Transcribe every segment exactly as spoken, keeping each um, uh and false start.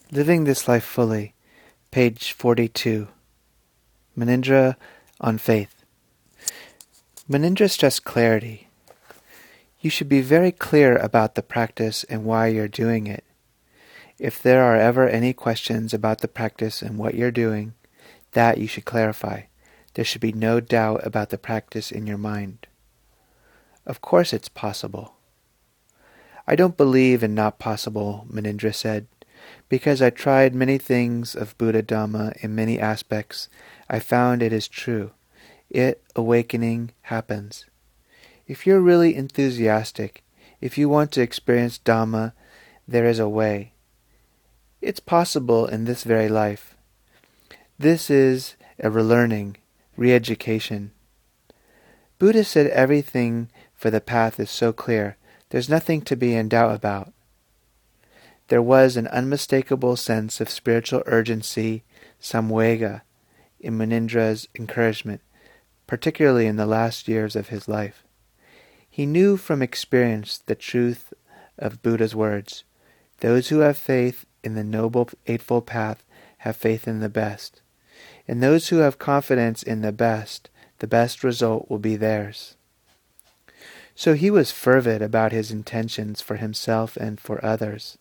Living This Life Fully, page forty-two. Munindra on Faith. Munindra stressed clarity. You should be very clear about the practice and why you're doing it. If there are ever any questions about the practice and what you're doing, that you should clarify. There should be no doubt about the practice in your mind. Of course it's possible. I don't believe in not possible, Munindra said. Because I tried many things of Buddha Dhamma in many aspects, I found it is true. It, awakening, happens. If you're really enthusiastic, if you want to experience Dhamma, there is a way. It's possible in this very life. This is a relearning, re-education. Buddha said everything for the path is so clear, there's nothing to be in doubt about. There was an unmistakable sense of spiritual urgency, samvega, in Munindra's encouragement, particularly in the last years of his life. He knew from experience the truth of Buddha's words. Those who have faith in the Noble Eightfold Path have faith in the best. And those who have confidence in the best, the best result will be theirs. So he was fervid about his intentions for himself and for others.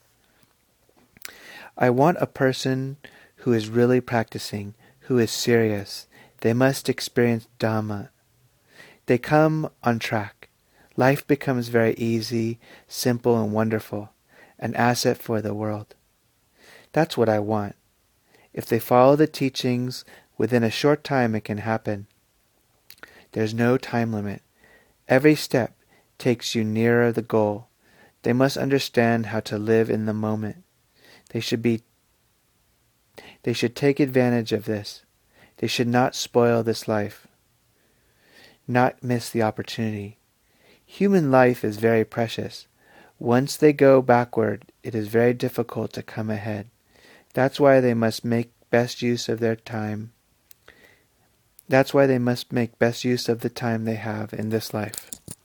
I want a person who is really practicing, who is serious. They must experience Dhamma. They come on track. Life becomes very easy, simple, and wonderful, an asset for the world. That's what I want. If they follow the teachings, within a short time it can happen. There's no time limit. Every step takes you nearer the goal. They must understand how to live in the moment. They should be they should take advantage of this. They should not spoil this life, not miss the opportunity. Human life is very precious. Once they go backward, it is very difficult to come ahead. That's why they must make best use of their time. That's why they must make best use of the time they have in this life.